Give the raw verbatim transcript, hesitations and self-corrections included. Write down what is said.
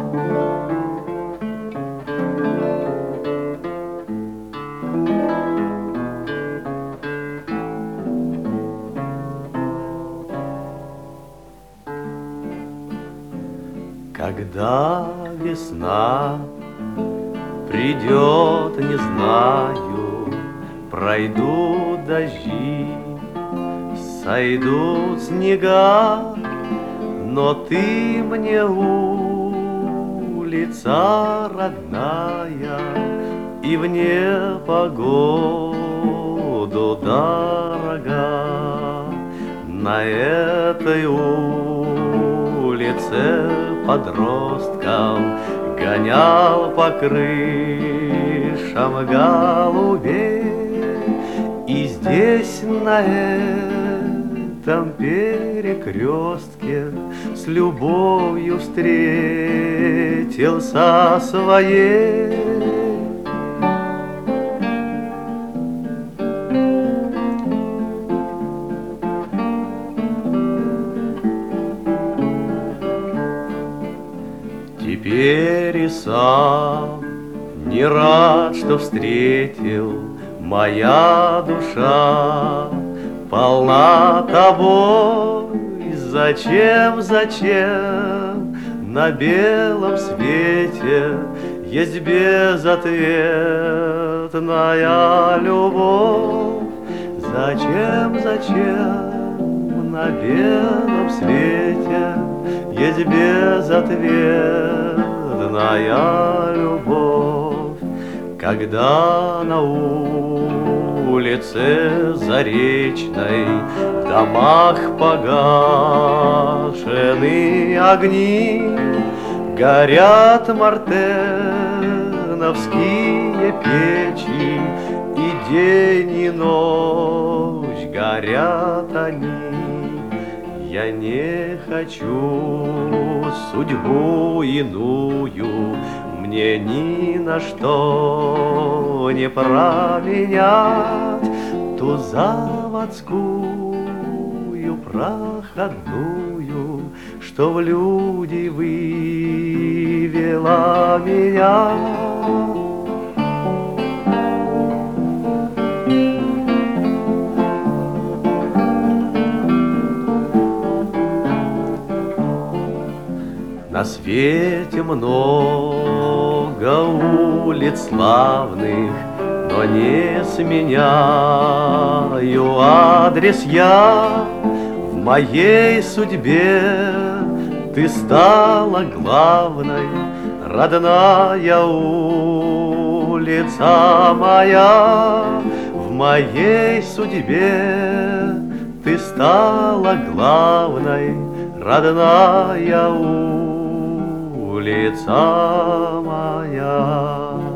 Когда весна придет, не знаю, пройдут дожди, сойдут снега, но ты мне улица родная, и в непогоду дорога. На этой улице подростков гонял по крышам голубей, и здесь на этом перекрестке с любовью встретился своей. Теперь и сам не рад, что встретил, моя душа полна тобой. Зачем, зачем на белом свете есть безответная любовь? Зачем, зачем на белом свете есть безответная любовь? Когда на улице Заречной в домах погашены огни, горят мартеновские печи, и день и ночь горят они. Я не хочу судьбу иную, мне ни на что не променять ту заводскую проходную, что в люди вывела меня. На свете много улиц славных, но не сменяю адрес я. В моей судьбе ты стала главной, родная улица моя. В моей судьбе ты стала главной, родная улица моя.